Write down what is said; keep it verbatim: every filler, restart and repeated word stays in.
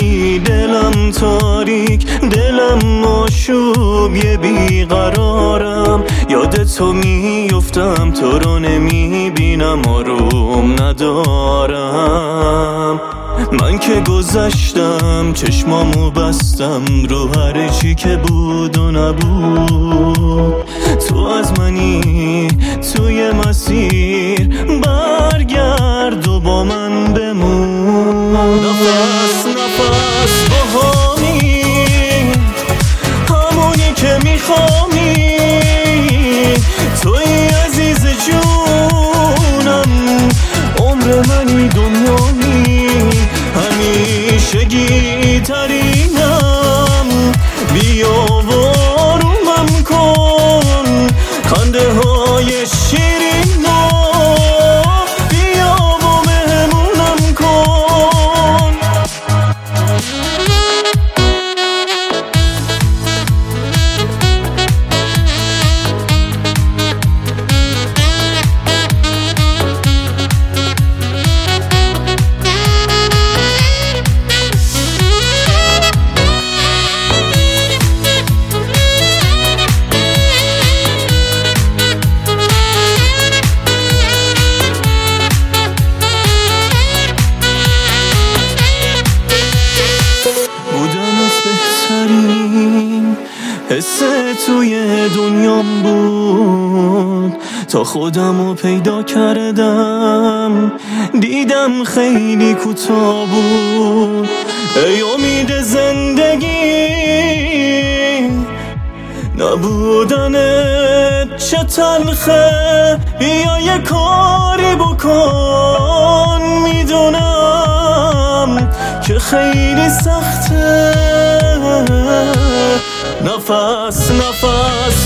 ولی دلم تاریک، دلم مشوب، یه بیقرارم. یاد تو میفتم، تو رو نمیبینم، آروم ندارم. من که گذشتم، چشمامو بستم رو هر چی که بود و نبود. تو از منی توی مسیر، برگرد و با من بمون. نفس نفس باهامی، همونی که میخوامی، توی عزیز جونم، عمر منی دنیامی، همیشه گیترینم. بیا و آرومم کن، خنده های شیرین رو بیا و مهمونم کن. حس توی دنیام بود تا خودمو پیدا کردم، دیدم خیلی کوتاه بود. ای امید زندگی، نبودنت چه تلخه، بیا یه کاری بکن. میدونم که خیلی سخته. نفس نفس